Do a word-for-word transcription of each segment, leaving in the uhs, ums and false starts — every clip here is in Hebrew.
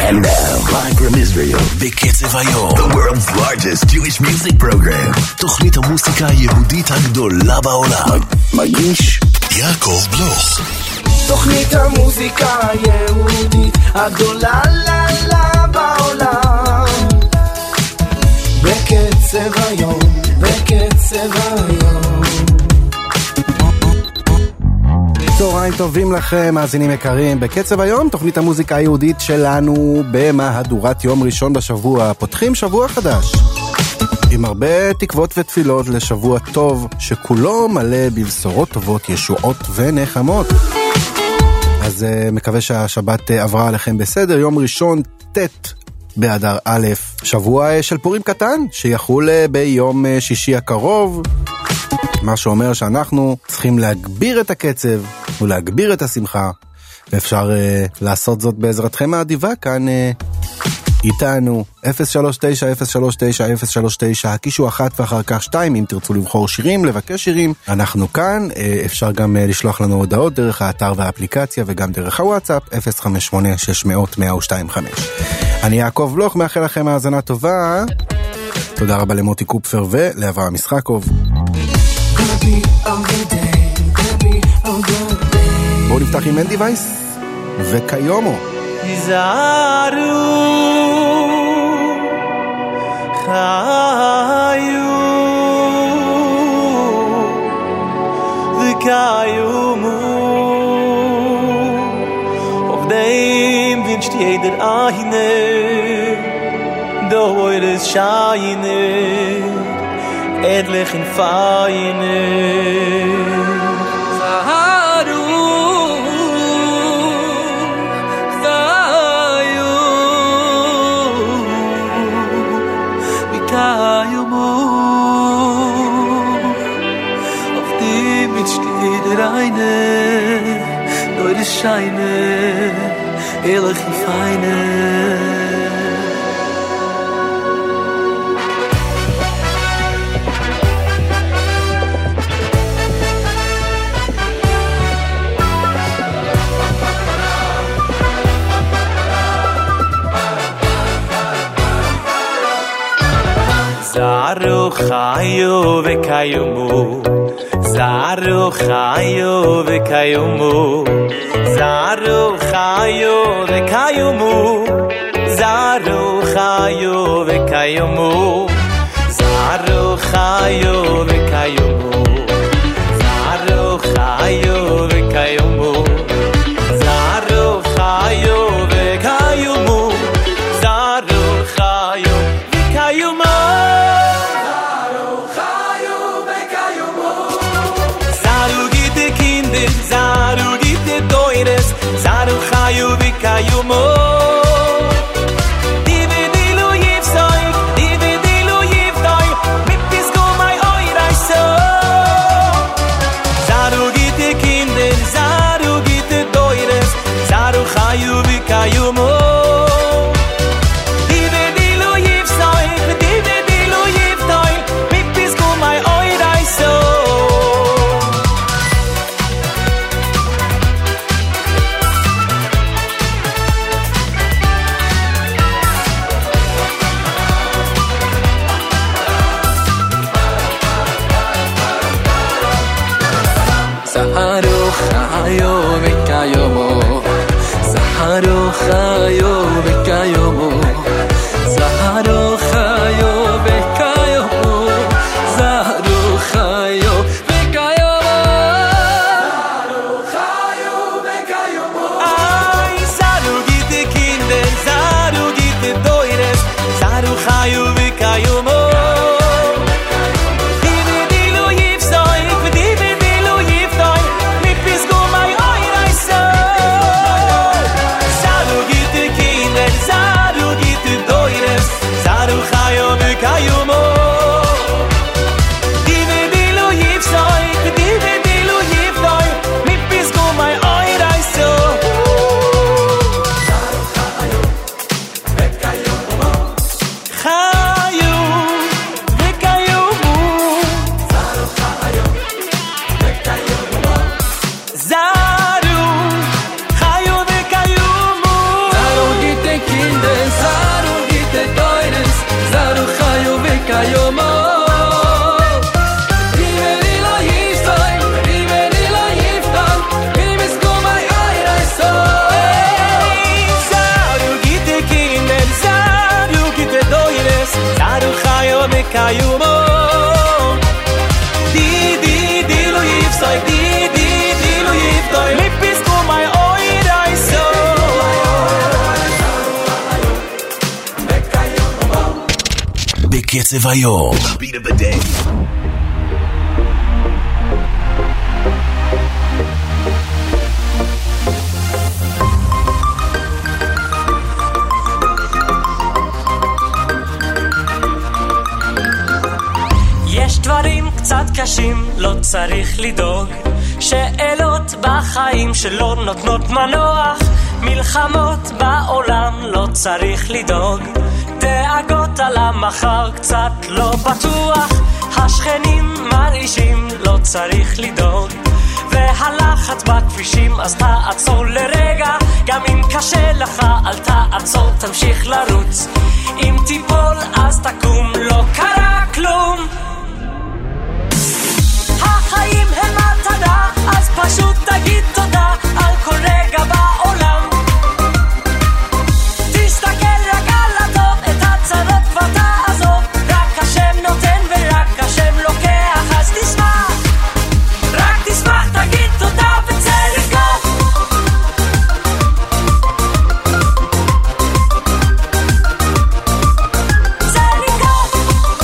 And now, live from Israel, בקצב היום, the world's largest Jewish music program. תוכנית המוסיקה היהודית הגדולה בעולם. מגיש יעקב בלוך. תוכנית המוזיקה היהודית הגדולה לה לה בעולם. בקצב היום, בקצב היום. צהריים טובים לכם, מאזינים יקרים. בקצב היום, תוכנית המוזיקה היהודית שלנו במהדורת יום ראשון בשבוע. פותחים שבוע חדש עם הרבה תקוות ותפילות לשבוע טוב שכולו מלא בבשורות טובות, ישועות ונחמות. אז uh, מקווה שהשבת uh, עברה עליכם בסדר. יום ראשון ת' באדר א', שבוע uh, של פורים קטן שיחול uh, ביום uh, שישי הקרוב, מה שאומר שאנחנו צריכים להגביר את הקצב ולהגביר את השמחה, ואפשר uh, לעשות זאת בעזרתכם האדיבה כאן uh, איתנו. אפס שלוש תשע אפס שלוש תשע אפס שלוש תשע, הקישו אחת ואחר כך שתיים אם תרצו לבחור שירים, לבקש שירים, אנחנו כאן. אפשר גם לשלוח לנו הודעות דרך האתר והאפליקציה וגם דרך הוואטסאפ אפס חמש שמונה שש מאות מאה ושתיים חמש. אני יעקב בלוך, מאחל לכם האזנה טובה. תודה רבה למוטי קופפר ולאברהם משחקוב. בואו נפתח עם מנדי וייס וקיומו. Zaru Chayu V'kayumu Auf dem wünscht jeder eine Doch heute ist scheine Edlich und feine Reine, nur die Scheine, ehrlich und feine. Zaru chayu v'kayumu Zaru chayu v'kayumu Zaru chayu v'kayumu Zaru chayu v'kayumu Zaru chayu v'kayumu Zaru chayu v'kayumu Zaru chayu v'kayumu Zaru chayu v'kayumu Zaru gite doires Zaru chayu v'kayumo Divi dilu yivsoi Divi dilu yivdoi Mipizgu mai oirai so Zaru gite kinder Zaru gite doires Zaru chayu v'kayumo Divi dilu yivsoi Divi dilu yivdoi Mipizgu mai oirai so Zaru chayu v'kayumu Zaru chayu v'kayumu Zaru chayu v'kayumu Zaru chayu v'kayumu Zaru chayu v'kayumu Ay, Zaru gite kinder Zaru gite doires Zaru chayu v'kayumu Zaru gite kinder kayumo di di di lo yifsoy di di di lo yiftoy lipis ko my oid I so בקצב היום beat of the day יש דברים קצת קשים, לא צריך לדאוג שאלות בחיים שלא נותנות מנוח מלחמות בעולם, לא צריך לדאוג דאגות על המחר, קצת לא בטוח השכנים מרעישים, לא צריך לדאוג והלחץ בכבישים, אז תעצור לרגע גם אם קשה לך, אל תעצור, תמשיך לרוץ אם תיפול אז תקום, לא קרה כלום החיים הם מתנה, אז פשוט תגיד תודה על כל רגע בעולם תסתכל רק על הטוב, את הצרות כבר תעזוב רק השם נותן ורק השם לוקח, אז תשמח רק תשמח, תגיד תודה וצא לרקוד צא לרקוד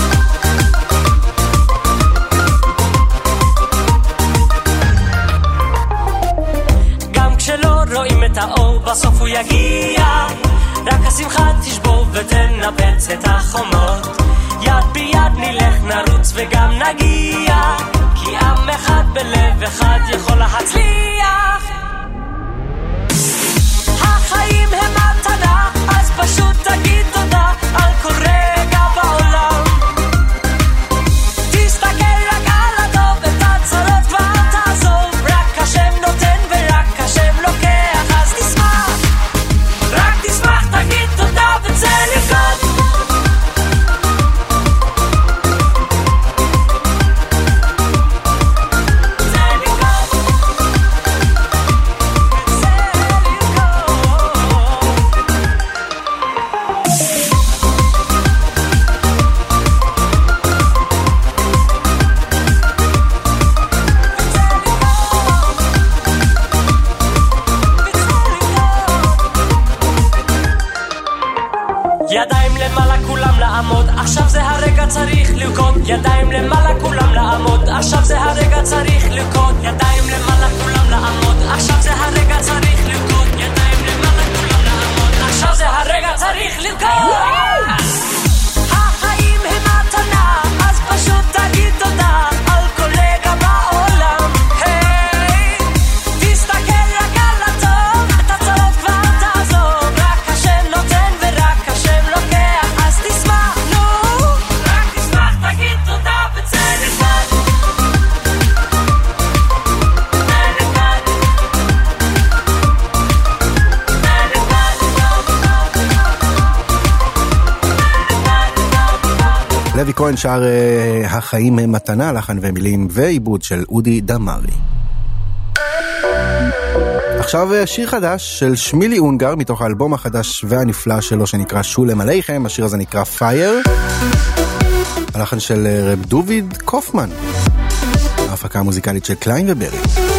גם כשלא רואים את האור בסוף הוא יגיע רק השמחה תשבור ותנפץ את החומות יד ביד נלך נרוץ וגם נגיע כי עם אחד בלב אחד יכול להצליח החיים הם מתנה אז פשוט תגיד תודה על כל רגע בעולם תסתכל רק על הטוב את הצרות כבר תעזוב רק השם נותן ורק השם לוקח אז תשמח רק תשמח תגיד תודה וצא לרקוד ידיים למעלה כולם לעמוד עכשיו זה הרגע צריך לרקוד ידיים למעלה כולם לעמוד עכשיו זה הרגע צריך לרקוד ידיים למעלה כולם לעמוד עכשיו זה הרגע צריך לרקוד ידיים למעלה כולם לעמוד עכשיו זה הרגע צריך לרקוד החיים הם מתנה אז פשוט תגיד תודה על כל רגע בעולם היי תסתכל רק על הטוב את הצרות כבר תעזוב רק השם נותן ורק השם לוקח אז תשמח נו רק תשמח תגיד תודה וצא לרקוד לוי כהן שר החיים הם מתנה, לחן ומילים ועיבוד של אודי דמרי. עכשיו שיר חדש של שמילי אונגר מתוך האלבום החדש והנפלא שלו שנקרא שולם עליכם, השיר הזה נקרא פייר, הלחן של רב דוד קופמן, ההפקה המוזיקלית של קליין וברי.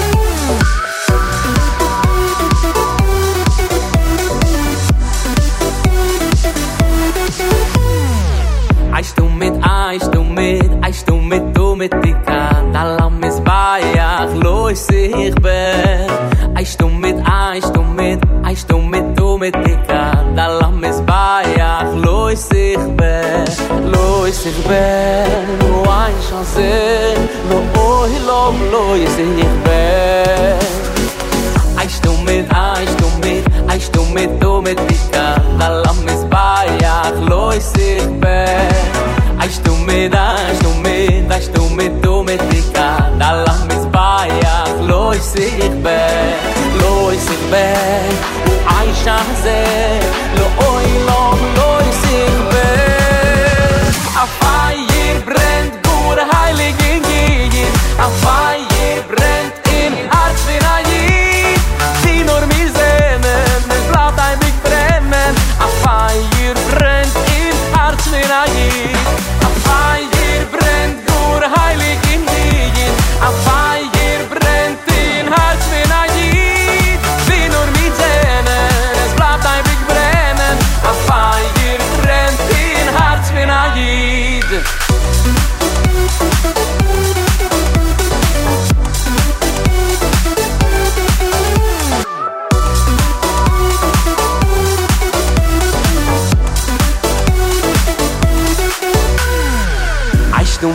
Eist du mit, eist du mit, eist du mit, du mit Dika Dalam is bayach, lo is sich ber Eist du mit, eist du mit, eist du mit, du mit Dika Dalam is bayach, lo is sich ber Lo is sich ber, lo ein chance Lo oi lom, lo is sich ber Eist du mit, eist du mit, eist du mit, du mit Dika Dalam is bayach, lo is sich ber Eist du mit, eist du mit, eist du mit, du mit Dika Dalam is bayach, lo is sich ber Lo is sich ber, u ein chance Lo oi lom, lo is sich ber A fire brennt, gure heilig in Gien A fire brennt in Herz für ein Jid Die nur mir sehnen, es bleibt ein Blick brennen A fire brennt in Herz für ein Jid A fire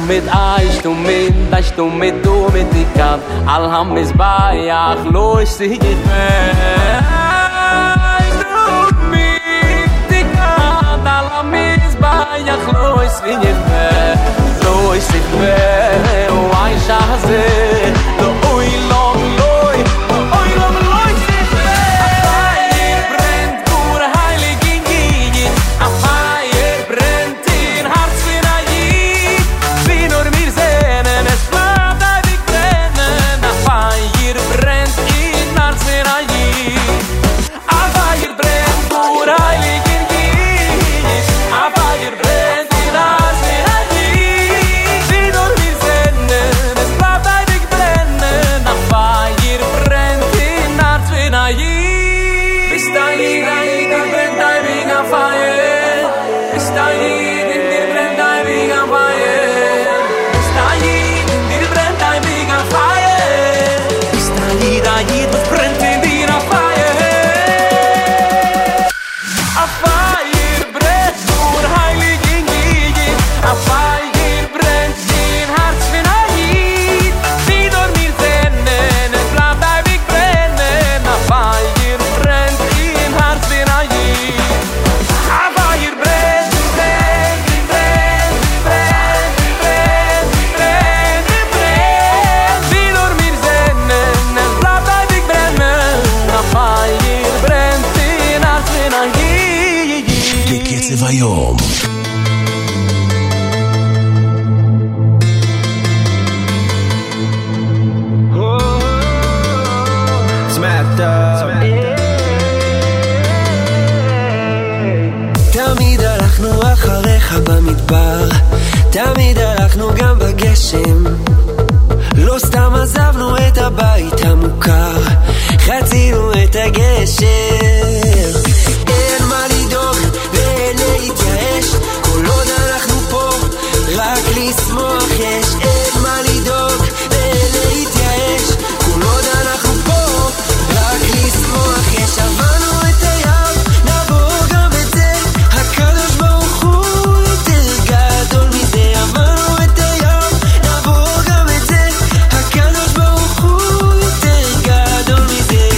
mit eist du mit das du mit du mit die Kap al ham is bei ach los sich ach lois vinit me lois it me o ai shaze lo oi long loi oi long loi sit me fire brennt pur heilig in gegen a fire brennt in hart für a jid wie nur mir sehnen es bleibt ein big brennen a fire brennt in hart für a jid a fire brennt pur heilig in gegen a fire brennt in hart für a jid wie nur mir sehnen es bleibt ein big brennen a fire brennt in hart für a jid bist da hier ein brennt ein big a fire bist da hier in dir brennt ein big a fire bist da hier in dir brennt ein big a fire bist da hier da hier brennt in dir a fire a fire brennt nur heilig in gegen a fire brennt in hart für a jid wie nur mir sehnen es bleibt ein big brennen a fire brennt in hart für a jid a fire brennt brennt brennt brennt brennt brennt brennt wie nur mir sehnen es bleibt ein big brennen a fire brennt in hart für a jid בקצב היום. Smacked up. תמיד הלכנו אחריך במדבר, תמיד הלכנו גם בגשם, לא סתם עזבנו את הבית המוכר, חצינו את הגשר. אין מה לדאוג ואין להתייאש, כל עוד אנחנו פה רק לשמוח יש. אין מה לדאוג ואין להתייאש, כל עוד אנחנו פה רק לשמוח יש. עברנו את הים, נעבור גם את זה, הקדוש ברוך הוא יותר גדול מזה. עברנו את הים, נעבור גם את זה, הקדוש ברוך הוא יותר גדול מזה.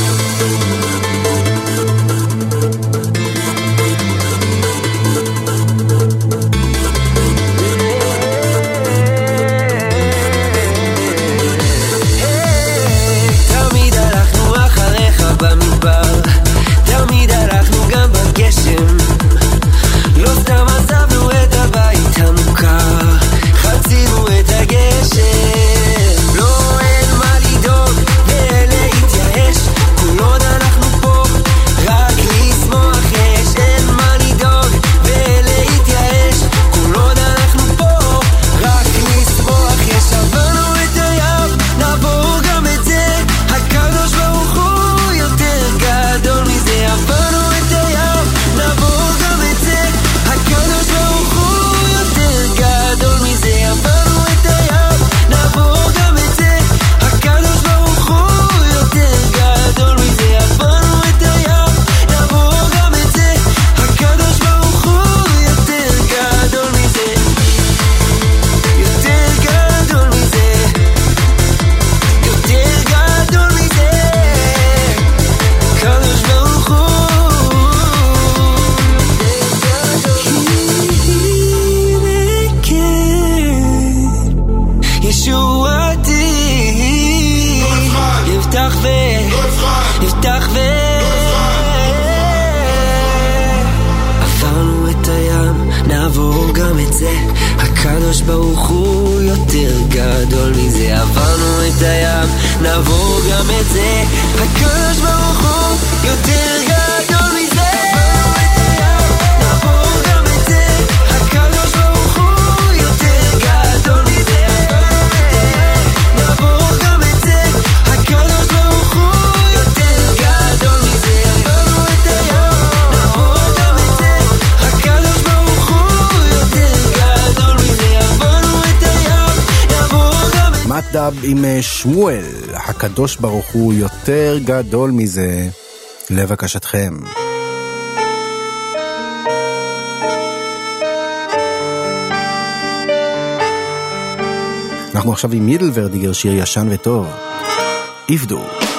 תמיד הלכנו אחריך במדבר, תמיד הלכנו גם בגשם, לא סתם עזבנו את הבית המוכר, חצינו את הגשר. לא אין מה לדאוג ואין להתייאש, כל עוד אנחנו פה רק לשמוח יש. אין מה לדאוג ואין להתייאש, כל עוד אנחנו פה רק לשמוח יש. עברנו את הים, נעבור גם את זה, הקדוש ברוך הוא יותר גדול מזה. עברנו את הים, נעבור גם את זה, הקדוש ברוך הוא יותר גדול מזה. עברנו את הים, נעבור גם את זה, הקדוש ברוך הוא יותר גדול מזה. עברנו את הים, נעבור גם את זה, הקדוש ברוך הוא יותר גדול מזה. יותר גדול מזה, יותר גדול מזה, הקדוש ברוך הוא הנה כן ישועתי, יפתח ו יפתח ו עברנו את הים, נעבור גם את זה, הקדוש ברוך הוא יותר גדול מזה. עברנו את הים, נעבור גם את זה, הקדוש ברוך הוא יותר גדול מזה. עברנו את הים, נעבור גם את זה, הקדוש ברוך הוא יותר גדול מזה. עברנו את הים, נעבור גם את זה, הקדוש ברוך הוא יותר גדול מזה. עברנו את הים, נעבור גם את זה, הקדוש ברוך הוא יותר גדול מזה. עברנו את הים, נעבור גם את זה. מתדב עם שמואל, הקדוש ברוך הוא יותר גדול מזה. לבקשתכם. אנחנו עכשיו עם מידלוורדיגר, שיר ישן וטוב. עבדו.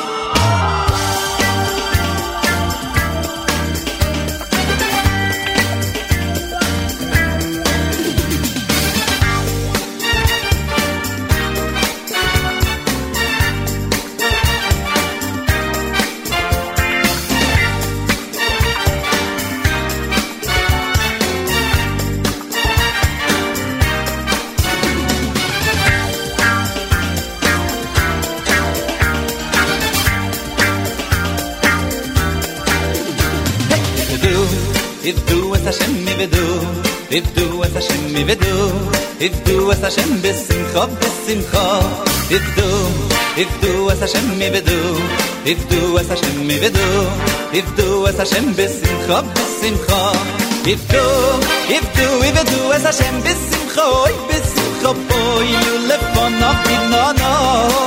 עבדו את השם, עבדו, עבדו את השם בשמחה, בשמחה. עבדו, עבדו את השם, עבדו, עבדו את השם, עבדו, עבדו את השם בשמחה, בשמחה. עבדו, עבדו, עבדו את השם בשמחה, בשמחה פועלו לפניו בננה.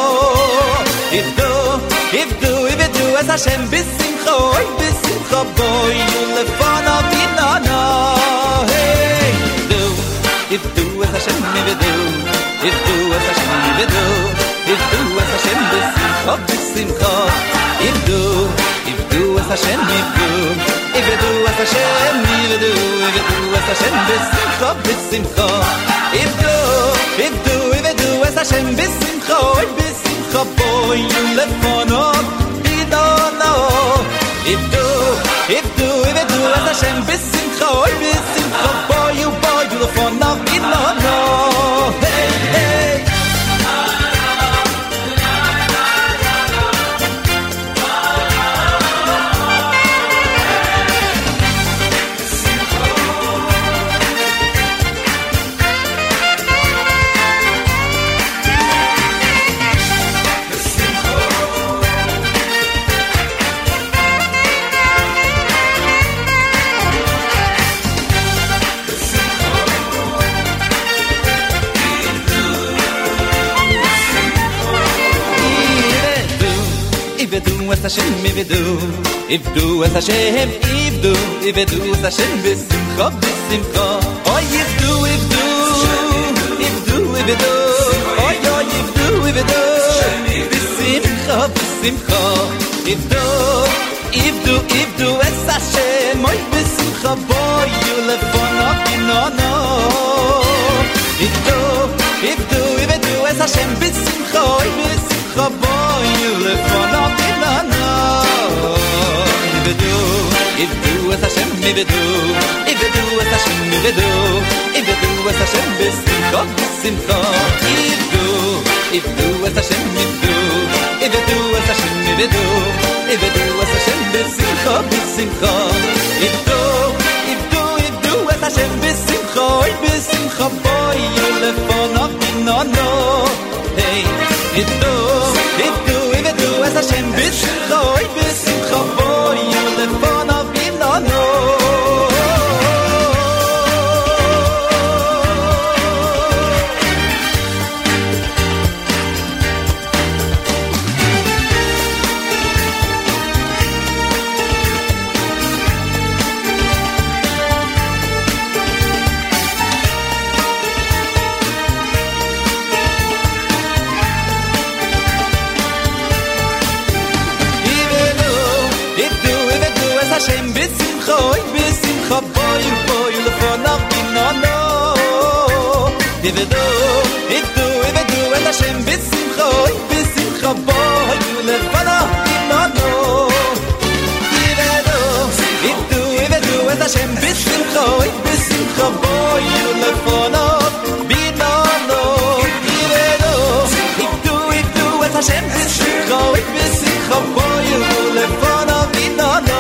עבדו, עבדו, עבדו את השם בשמחה, בשמחה פועלו לפניו בננה. עבדו את השם, עבדו, עבדו את השם, עבדו, עבדו את השם בשמחה, בשמחה. עבדו, עבדו את השם, עבדו, עבדו את השם, עבדו, עבדו את השם בשמחה, בשמחה. עבדו, עבדו, עבדו את השם בשמחה, בשמחה פועלו לפניו בננה. עבדו, עבדו, עבדו את השם בשמחה, בשמחה פועלו פועלו לפניו בננה. היי היי עבדו את השם, עבדו, עבדו את השם, עבדו, עבדו את השם בשמחה, בשמחה. אוי עבדו, עבדו, עבדו, עבדו, אוי אוי עבדו, עבדו, בשמחה, בשמחה. עבדו, עבדו, עבדו את השם, אוי בשמחה בואו לפניו בננה. עבדו, עבדו, עבדו את השם בשמחה, אוי בשמחה בואו לפניו בננה. עבדו, עבדו את השם, עבדו, עבדו את השם, עבדו, עבדו את השם בשמחה, בשמחה. עבדו, עבדו את השם, עבדו, עבדו את השם, עבדו, עבדו את השם בשמחה, בשמחה. עבדו, עבדו, עבדו את השם בשמחה, בשמחה בואו לפניו בננה. עבדו, עבדו, עבדו את השם בשמחה, בשמחה בואו לפניו בננה. השם בשמחה, בשמחה בואו בואו לפניו בננה. עבדו, עבדו, עבדו את השם בשמחה, בשמחה בואו לפניו בננה. עבדו, עבדו, עבדו את השם בשמחה, בשמחה בואו לפניו בננה. עבדו, עבדו, עבדו את השם בשמחה, בשמחה בואו לפניו בננה.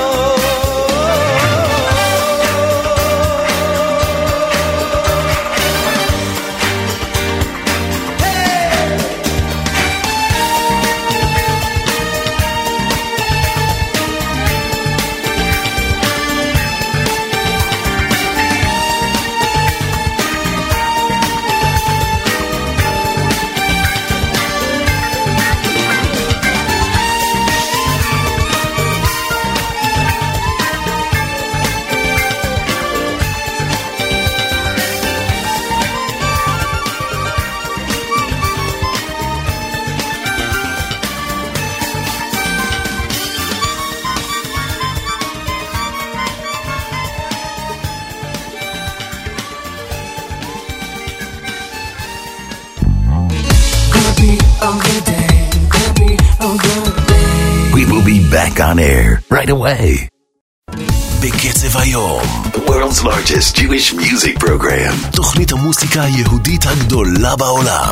back on air right away. בקצב היום, the world's largest Jewish music program, תוכנית המוסיקה היהודית הגדולה בעולם.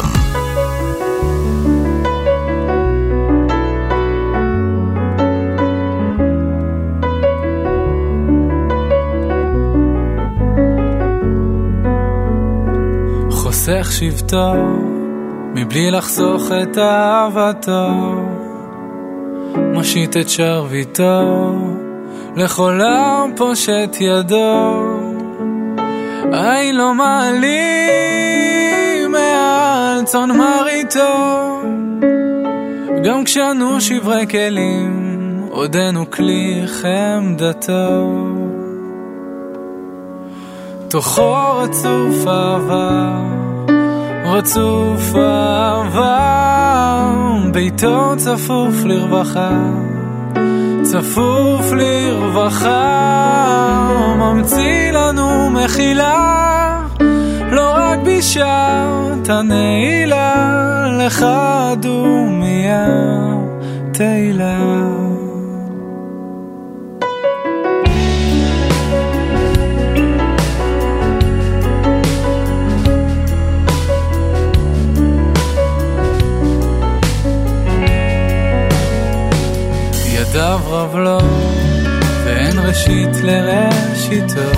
חוסך שבטו מבלי לחסוך את אהבתו, מושיט את שרביטו לכל העם פושט ידו. אין לו מעלים מעל צאן מרעיתו, גם כשאנו שברי כלים עודנו כלי חמדתו. תוכו רצוף אהבה, רצוף אהבה, ביתו צפוף לרווחה, צפוף לרווחה, ממציא לנו מחילה, לא רק בשעת הנעילה, לך דומיה תהילה. ידיו רב לו ואין ראשית לראשיתו,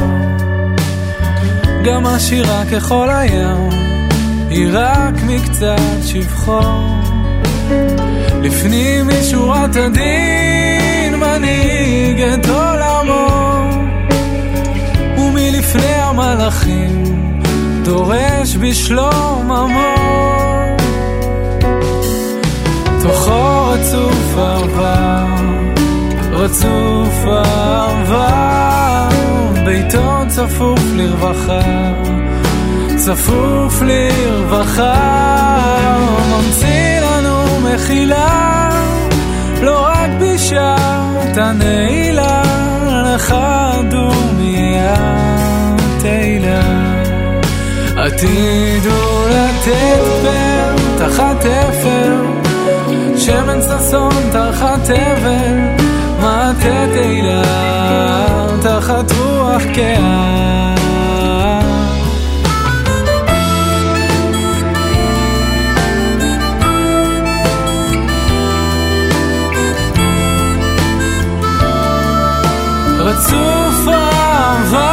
גם השירה ככל הים היא רק מקצת שבחו. לפנים משורת הדין מנהיג את עולמו, ומלפני המלאכים דורש בשלום עמו. תוכו רצוף אהבה, רצוף אהבה, ביתו צפוף לרווחה, צפוף לרווחה, ממציא לנו מחילה, לא רק בשעת הנעילה, לך דומיה תהילה. עתידו לתת פר תחת אפר, שמן ששון תחת תבל, מטה תהילה תחת רוח קאה. רצוף אהבה,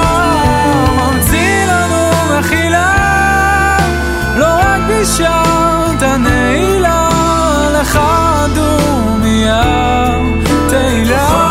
ממציא לנו מחילה, לא רק בשעת הנעילה, לך דומיה תהילה.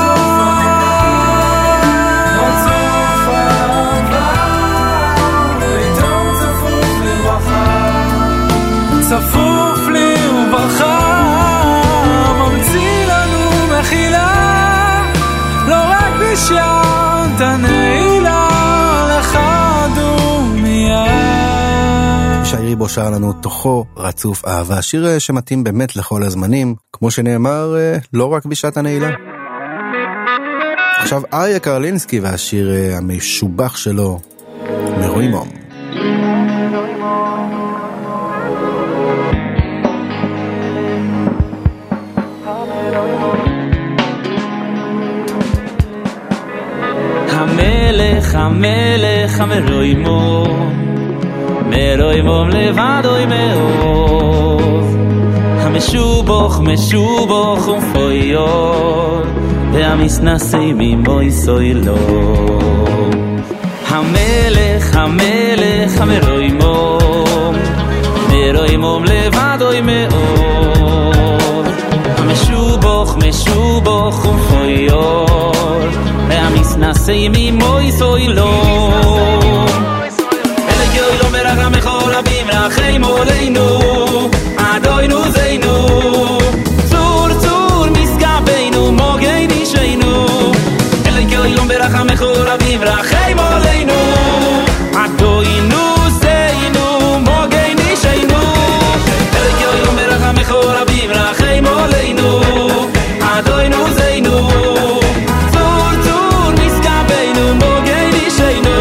רצוף אהבה, ביתו צפוף לרווחה, צפוף לרווחה, ממציא לנו מחילה, לא רק בשעת הנעילה, לך דומיה. שיירי בו שר לנו תוכו רצוף אהבה, שיר שמתאים באמת לכל הזמנים, כמו שנאמר, לא רק בשעת הנעילה. עכשיו אריה קרלינסקי והשיר המשובח שלו, מרוימום. המלך המלך המרוימום, מרוימום לבדוי מעוז, המשובוך משובוך ומפויור, והמסנסי ממוי סוילו. המלך המלך המרוימום, מרוימום לבדוי מעוז, המשובוך משובוך ומפויור, והמסנסי ממוי סוילו. אלוהי לא מרחם בכל רבים רחם עלינו, אדונו זינו, צור צור מסגבנו מוגי נשנו. אלוהי לא מרחם בכל רבים רחם עלינו, אדונו זינו מוגי נשנו. אלוהי לא מרחם בכל רבים רחם עלינו, אדונו זינו, צור צור מסגבנו מוגי נשנו.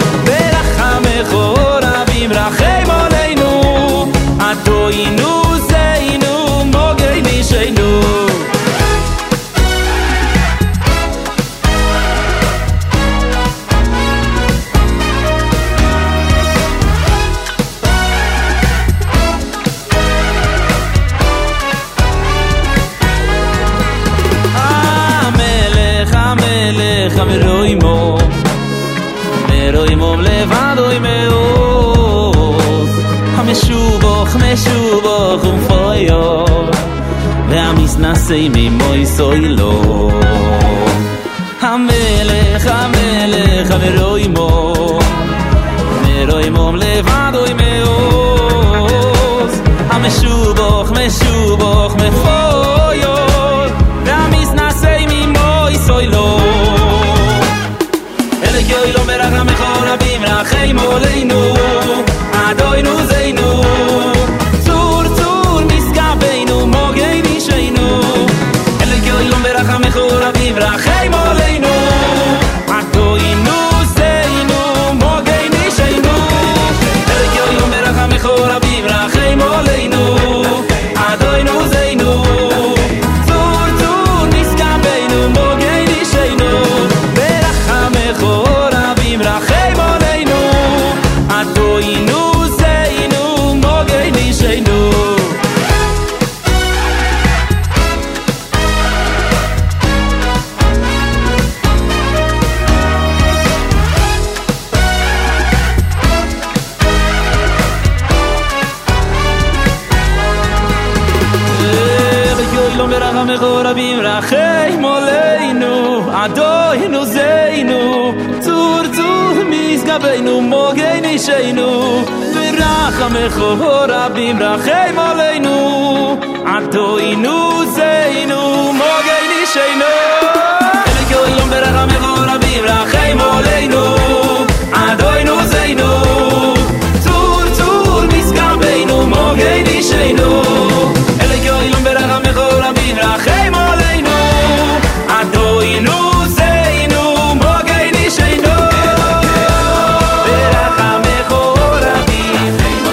רחם עלינו, אדונו זינו מוגי נשנו. Meroi mom levadoi meos Hameshubach, meshubach um foyor Ve'amis nasei mi moi soilo Hamelech, hamelech, hameroi mom Meroi mom levadoi meos Hameshubach, meshubach, mefoyor Ve'amis nasei mi moi soilo Elokei lo meracham echol rabim rachem oleinu Adoinu zeinu Tzur tzur miskabeinu mogei nisheinu Elokei lo meracham echol rabim rachem oleinu Adoinu zeinu mogei nisheinu Elokei lo meracham echol rabim rachem oleinu Adoinu zeinu Tzur tzur miskabeinu mogei nisheinu Beracham echol rabim rachem oleinu Adoinu zeinu mogei nisheinu Lo meracham echol rabim rachem oleinu Adoinu zeinu Tzur tzur misgabeinu mogei nisheinu Beracham echol rabim rachem oleinu Adoinu zeinu mogei nisheinu Elokei lo meracham echol rabim rachem oleinu Adoinu zeinu Tzur tzur misgabeinu mogei nisheinu Elokei lo meracham echol rabim rachem oleinu Adoinu zeinu mogei nisheinu Beracham echol rabim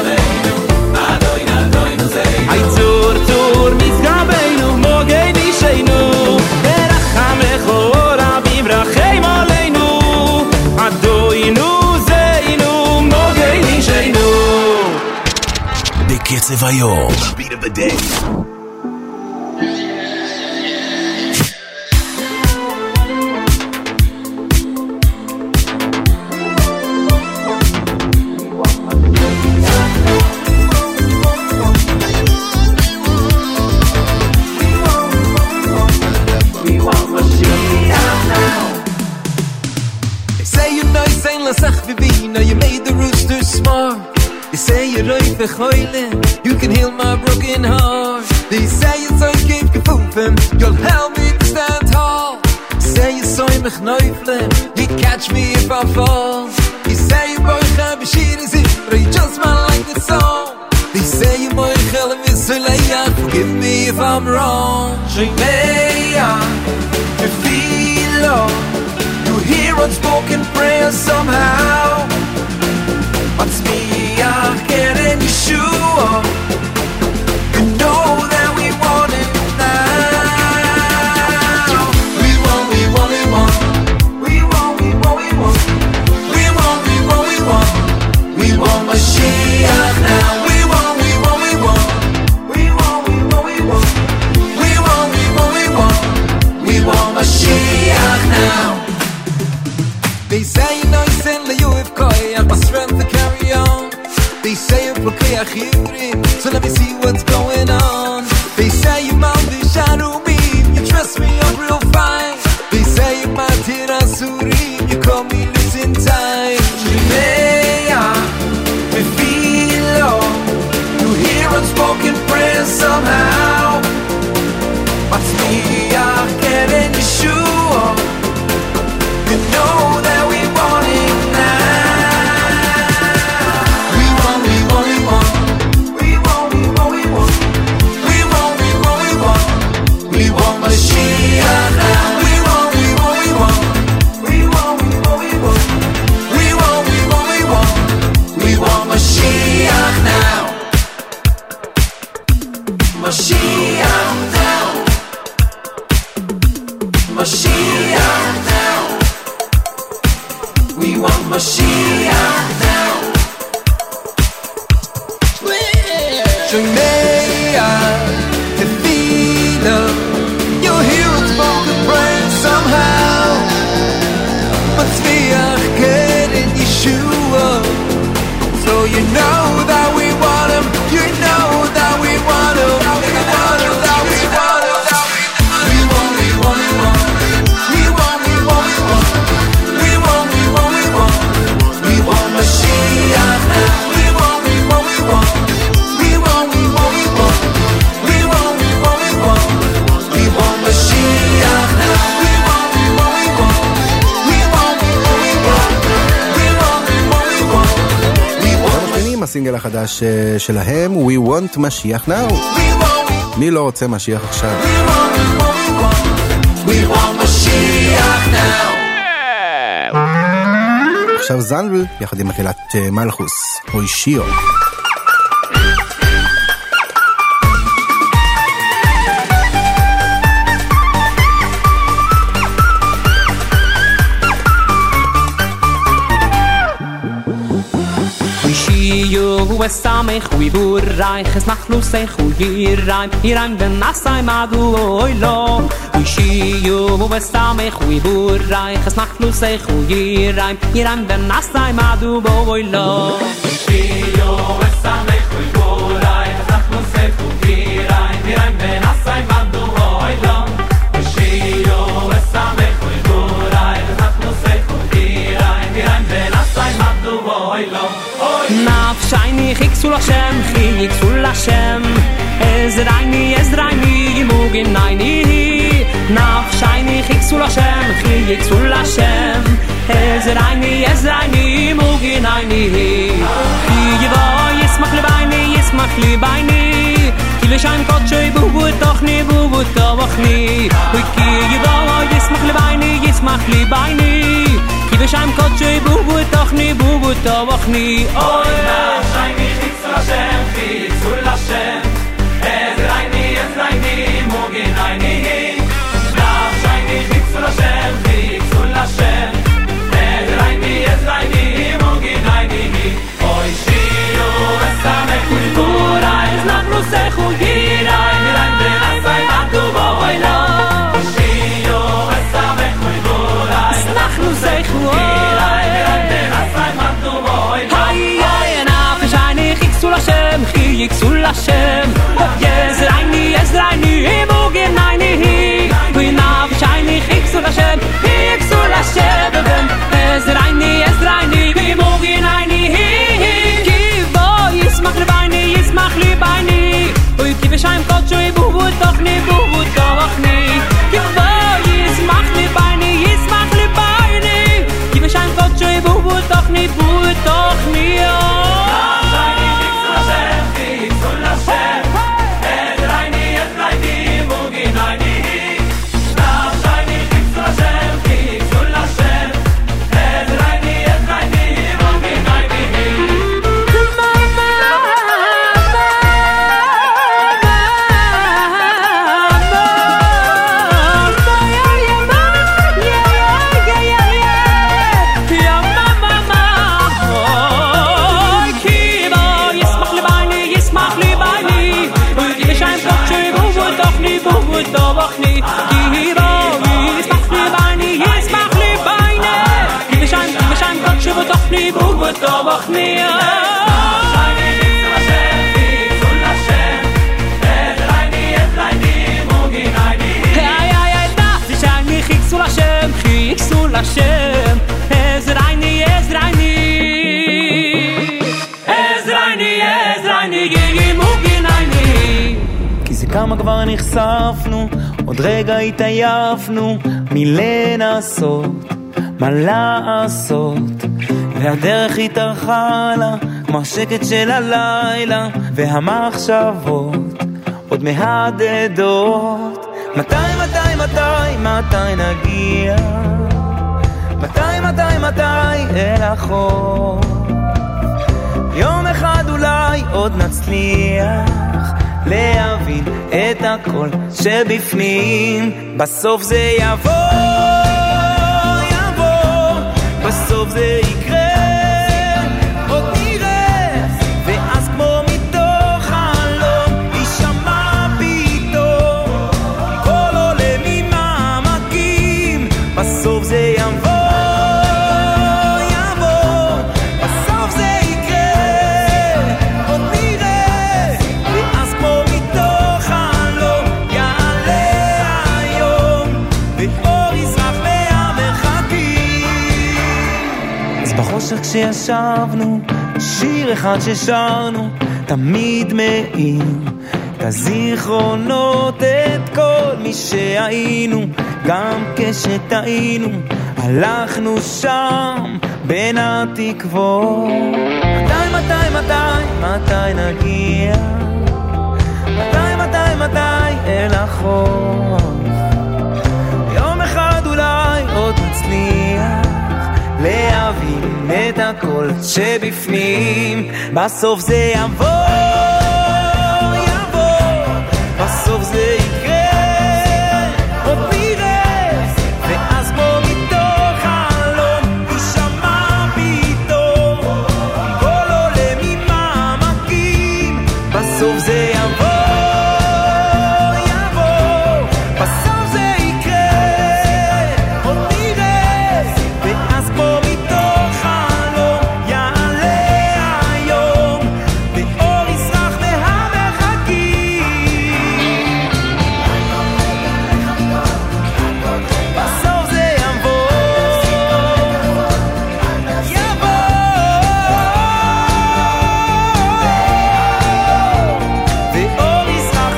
Adoinu zeinu Ay tzur tzur misgabeinu mogei nisheinu Beracham echol rabim rachem oleinu Adoinu zeinu mogei nisheinu בקצב היום. Beat of the day. They say you know you ain't lasach vivina, you made the rooster smart. They say you're right for hoiling, you can heal my broken heart. They say you so keep gefufen, you'll help me to stand tall. They say you so mich neuflen, you catch me if I fall. They say you boy have shit is it, but you just man like the song. They say you boy hell of is forgive me if I'm wrong. Shremeya, you feel love, you hear unspoken prayers somehow. What's me, I get in Yeshua. You know that we want it now. We want, we want, we want. We want, we want, we want. We want, we want, we want. We want Mashiach now. We want, we want, we want. We want, we want, we want. We want, we want, we want. We want Mashiach now. They say you know you send the U F K, I have my strength to carry on. They say you're okay, so let me see what's going on. They say you mount the shadow me, you trust me, I'm real fine. They say you might hit a suri, you call me losing time. Shremeya, me feel love, you hear unspoken prayers somehow. What's me, I get in Yeshua. You know that we want it now. We want, we want, we want. We want, we want, we want. We want, we want, we want. We want Mashiach now. We want, we want, we want. We want, we want, we want. We want, we want, we want. We want Mashiach now. Mashiach now. Mashiach now. We want Mashiach now. Shremeya, Tefillah, you hear unspoken prayers somehow. Matzliach, get in הסינגל החדש שלהם, We Want משיח Now. מי לא רוצה משיח עכשיו? We want, we want, we want משיח now. עכשיו זנבל, יחד עם מקהלת מלכוס, אוישיו. Hu es samech hu ibur reich es nach lusech hu hier rein hier rein ben nasai madu oi lo hu shi hu es samech hu ibur reich es nach lusech hu hier rein hier rein ben nasai madu oi lo hu shi hu es samech hu ibur reich es nach lusech hu hier rein hier rein ben nasai madu oi lo hu shi hu es samech hu ibur reich es nach lusech hu hier rein hier rein ben nasai madu oi lo Naf shayni khiksul Hashem khiksul Hashem Ezraini Ezraini yimugin nayni Naf shayni khiksul Hashem khiksul Hashem Ezraini Ezraini yimugin nayni Yiva yismach lebayni yismach lebayni Kile shayn kotshay bubu tokhni bubu tokhni Ki yiva yismach lebayni yismach lebayni Kile shayn kotshay bubu tokhni bubu tokhni Oy na shayni khiksul Hashem khiksul Hashem Ezraini Ezraini yimugin nayni Naf shayni khiksul Hashem khiksul Hashem Ezraini Ezraini yimugin nayni Oy shiyu esamech kultura ez nachnu sechu yirai Mirai benasai matu boi lo Shiyu esamech kultura ez nachnu sechu yirai Mirai benasai matu boi lo Hai hai enaf shayni khiksul Hashem khiksul Hashem Ezraini Ezraini yimugin nayni Enaf shayni khiksul Hashem khiksul Hashem Ezraini Ezraini yimugin nayni Kivo yismach lebayni yismach lebayni Oy kiv shaym kotshoy bubu tokhni bubu tokhni Kivo yismach lebayni yismach lebayni Kiv shaym kotshoy bubu tokhni bubu tokhni כמה כבר נחשפנו, עוד רגע התעייפנו מלנסות, מה לעשות, והדרך התארכה לה כמו השקט של הלילה, והמחשבות עוד מהדהדות. מתי, מתי, מתי, מתי נגיע? מתי, מתי, מתי אל החוף? יום אחד אולי עוד נצליח להבין את הכל שבפנים, בסוף זה יבוא, יבוא, בסוף זה יקרה, עוד נראה, ואז כמו מתוך חלום יישמע פתאום קול עולה ממעמקים, בסוף זה יבוא, כשישבנו, שיר אחד ששרנו, תמיד מאיר את הזיכרונות, את כל מי שהיינו, גם כשטעינו, הלכנו שם בין התקוות. מתי, מתי, מתי, מתי נגיע? מתי, מתי, מתי אל החוף? יום אחד אולי עוד נצליח להבין את הכל שבפנים. בסוף זה יבוא, יבוא, בסוף זה יקרה, עוד נראה, ואז כמו מתוך חלום תשמע פתאום קול עולה ממעמקים. בסוף זה יבוא, יבוא, בסוף זה יקרה, עוד נראה, ואז כמו מתוך חלום יעלה היום ואור ישרח מהמרחקים. בסוף זה יבוא, יבוא, ואור ישרח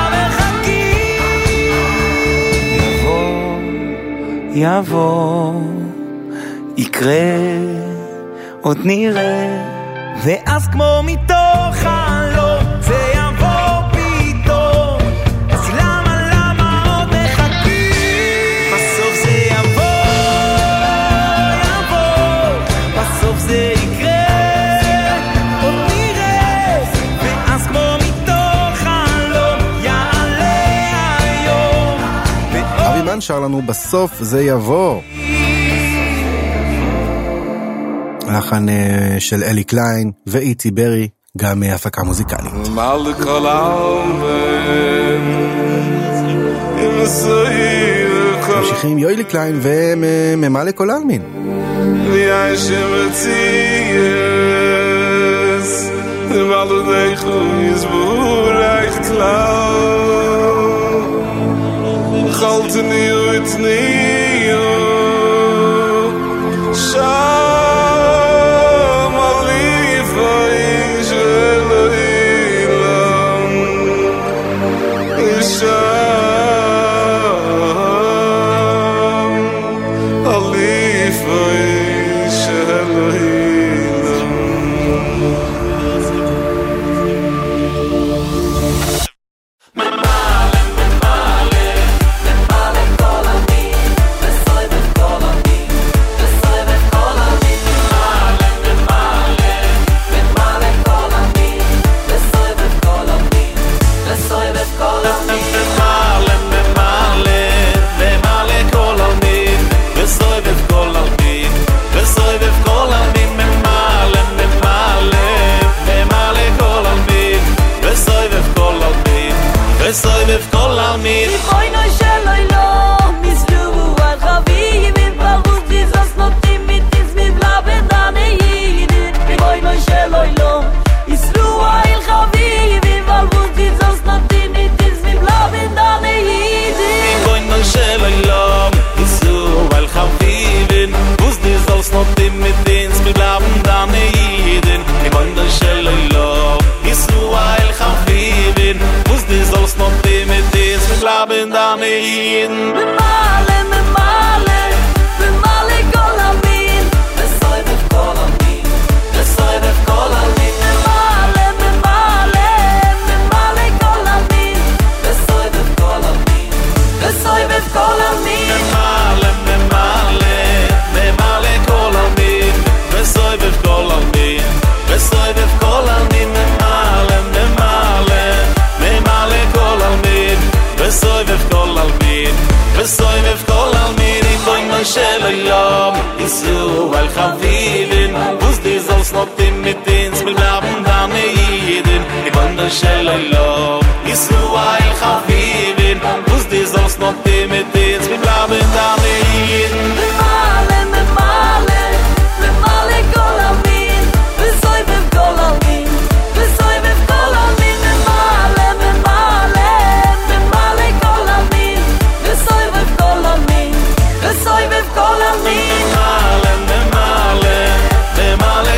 מהמרחקים. יבוא, יבוא, יקרה, עוד נראה, ואז כמו מתוך חלום זה יבוא פתאום. אז למה, למה עוד מחכים? בסוף זה יבוא, יבוא, בסוף זה יקרה, עוד נראה, ואז כמו מתוך חלום יעלה היום ואור אבימן שר לנו בסוף זה יבוא. לחן אה, של אלי קליין ואיטי ברי, גם אה, הפקה מוזיקלית. ממשיכים יוילי קליין וממה לכל העלמין. Galteni uitni Sham alifa Israelam Sham alifa Israelam.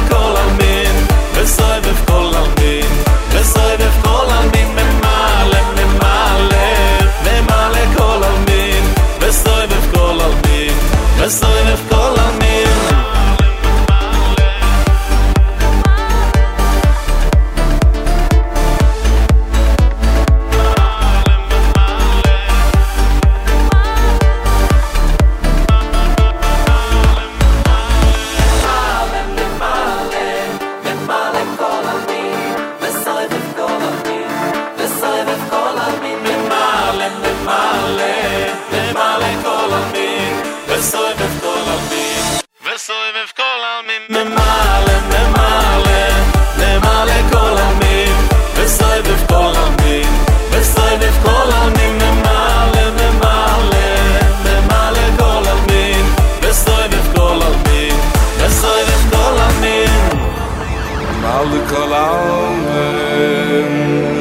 Besoy bev kol almin, besoy bev kol almin, memale כל העלמין.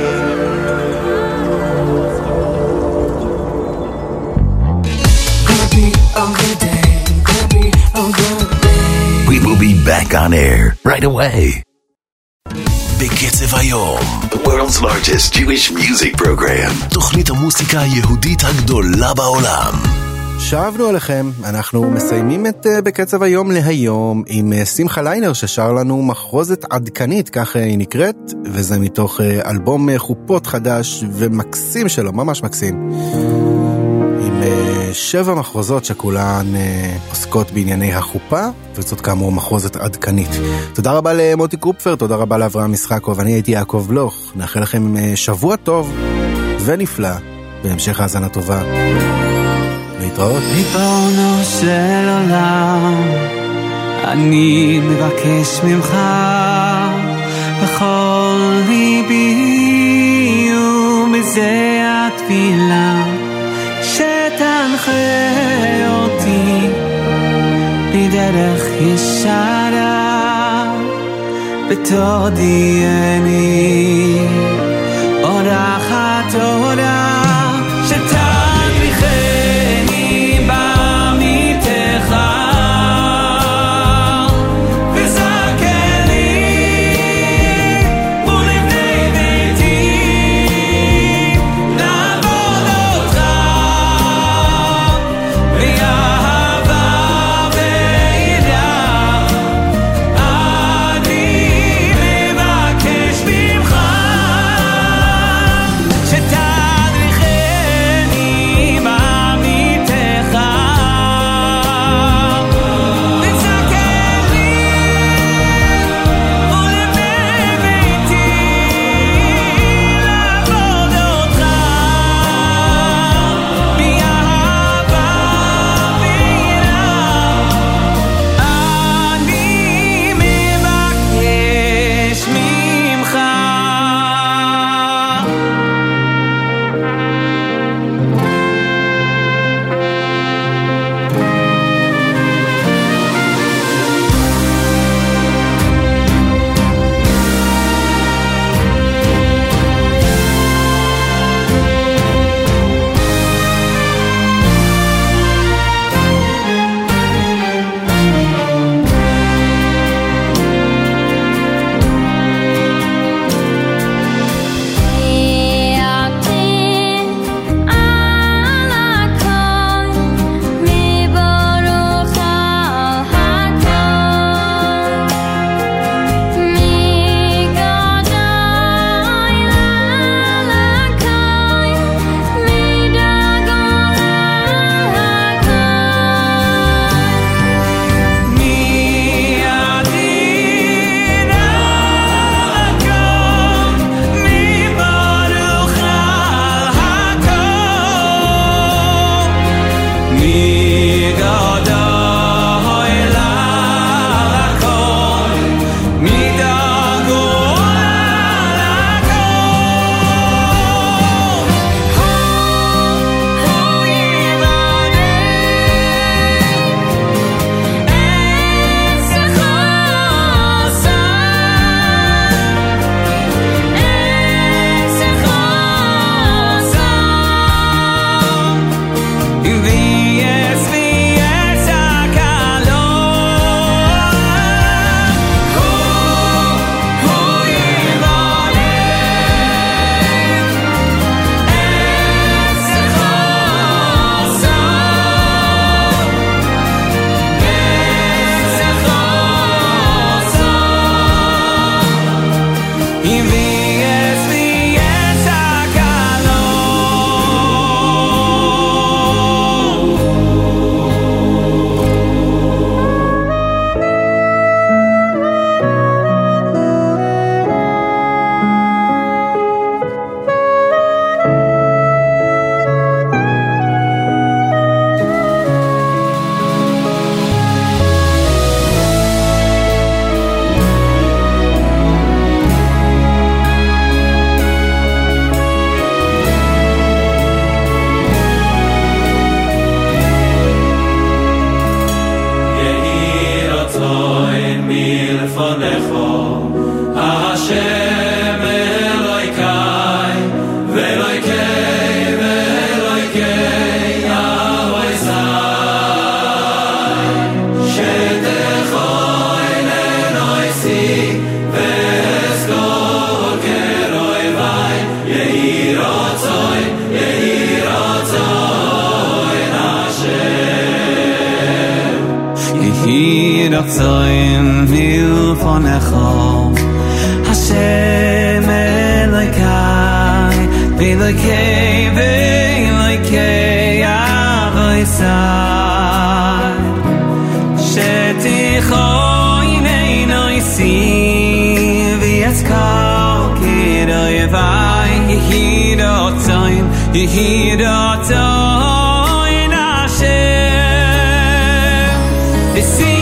The beat of the day, the beat of the day. We will be back on air right away. בקצב היום, the world's largest Jewish music program. תוכנית המוסיקה היהודית הגדולה בעולם. שבנו עליכם, אנחנו מסיימים את uh, בקצב היום להיום עם uh, שמחה ליינר ששר לנו מחרוזת עדכנית, כך היא נקראת, וזה מתוך uh, אלבום uh, חופות חדש ומקסים שלו, ממש מקסים. עם uh, שבע מחרוזות שכולן uh, עוסקות בענייני החופה, וזאת כאמור מחרוזת עדכנית. תודה רבה למוטי קרופפר, תודה רבה לאברהם משחקוב, אני הייתי יעקב בלוך, נאחל לכם uh, שבוע טוב ונפלא, בהמשך האזנה טובה. להתראות. ריבונו של עולם, אני מבקש ממך בכל ליבי ומזה התפילה שתנחה אותי בדרך ישרה ותודיעני אורחת אורה לפניך Zoin mil von Echov Hashem Elokai Velokai Velokai Avoisai Shetichoi Neinoisi V'yaskal Kidoyevai Yehidotzoin Yehidotzoin Hashem This is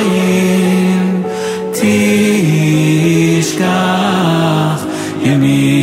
Yerushalayim tishkach yemi